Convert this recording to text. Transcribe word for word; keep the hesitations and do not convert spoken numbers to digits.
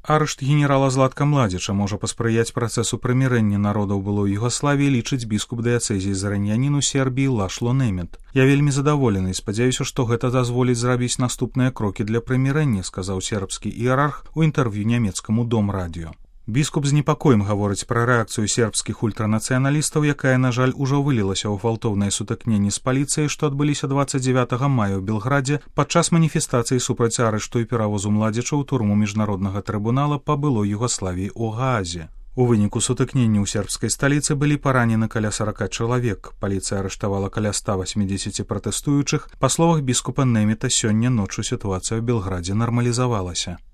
Арышт генерала Златка Младзіча можа паспрыяць працэсу прымірэння народаў былой Югаславіі, лічыць біскуп дыяцэзіі Зраньянін у Сербіі Лашло Немет. «Я вельмі задаволены і спадзяюся, што гэта дазволіць зрабіць наступныя крокі для прымірэння», сказаў сербскі іерарх у інтэрв'ю нямецкаму Дом радыё. Біскуп з непакоем гаворыць пра рэакцыю сербскіх ультранацыяналістаў, якая, на жаль, ужо вылілася ў гвалтоўныя сутыкненні з паліцыяй, што адбыліся дваццаць дзевятага мая ў Белградзе падчас маніфестацыі супраць арышту і перавозу Младзіча ў турму міжнароднага трыбунала па былой Югаславіі ў Гаазе. У выніку сутыкнення ў сербскай сталіцы былі паранены каля сарака чалавек. Паліцыя арыштавала каля ста васьмідзесяці пратэстуючых. Па словах біскупа Немета, сёння ноччу сітуацыя ў Белградзе нармалізавалася.